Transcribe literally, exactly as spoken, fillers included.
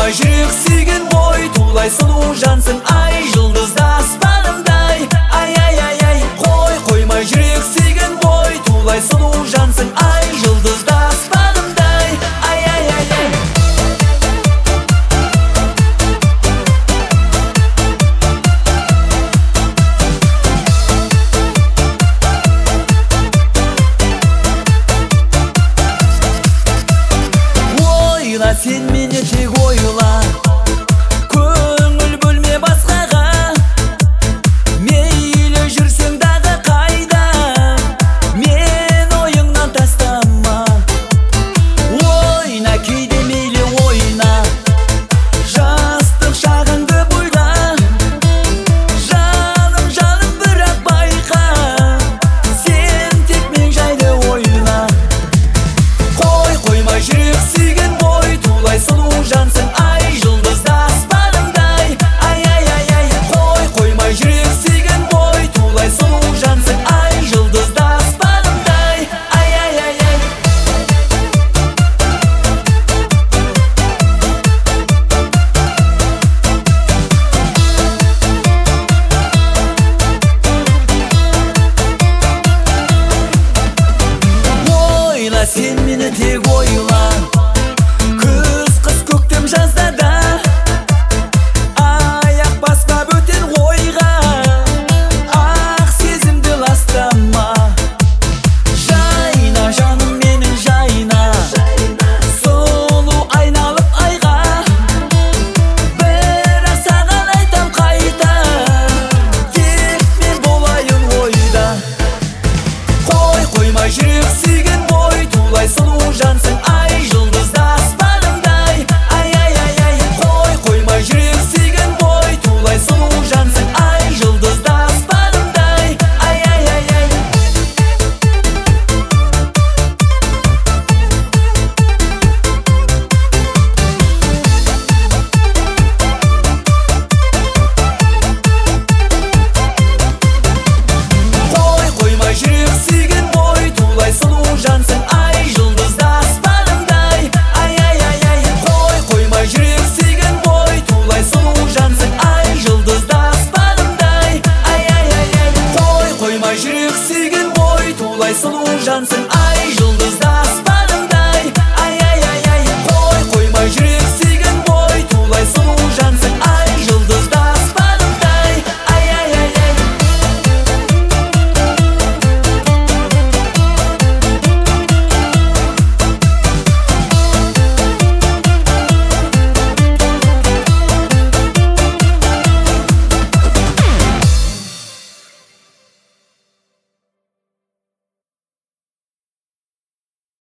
қоймай жүрек сүйген бой, тулай сұлу жансың ай, жұлдызды аспанымдай. Ай, ай, ай, ай, қой, қоймай жүрек сүйген бой, тулай сұлу жансың ай, жұлдызды аспанымдай. Ай, ай, ай, ай. Ойла сен мені тек ойла, көңіл бөлме басқаға, мейлі жүрсең дағы қайда, мен ойыңнан тастама. Ойна кейде мейлі ойна, жастық шағыңды бойла, жаным жаным бірақ байқа, сен тек мен жайлы ойла. Қой, қоймай жүрек сүйген бой, тулай сұлу жансың ай, жұлдызды аспанымдай. Ай, ай, ай, ай, қой, қоймай жүрек сүйген бой, тулай сұлу жансың ай, жұлдызды аспанымдай. Ай, ай, ай, ай. Ойла сен мені тек